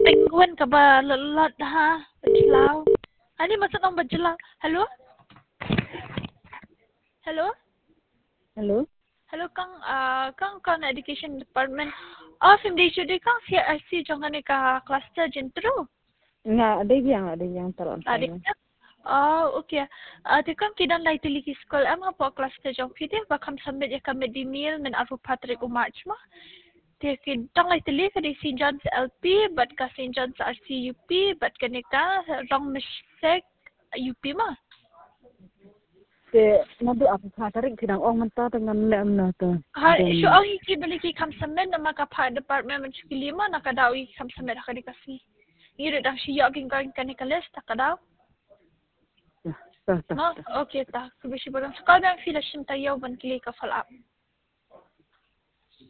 penguin ka ba lalot ha? Bajlaw. Ani masuk ang bajlaw. Hello? Hello? Hello? Hello kang education department. Film day should kang CRC jangan ka cluster jentro. Nga, ada yang taruh Adik. Okay. Kang kidan lai tili ki school ama po cluster jong kide bakam submit ya kami di mail men aru Patrick March ma. Kidang lai tili ka di St. John's LP but ka St. John's RCUP but kanika rong mistake UP ma. Nado apa tarik tidang mentah dengan lem na to. So ang hiki balik kam submit na maka department man lima nakadaw kam submit ka di kasi. Iro dang siya ging kanika list nakadaw. No? Okay, ta. Kubisi ba lang. Sa kadang fila siya tayo ban kili ka follow up.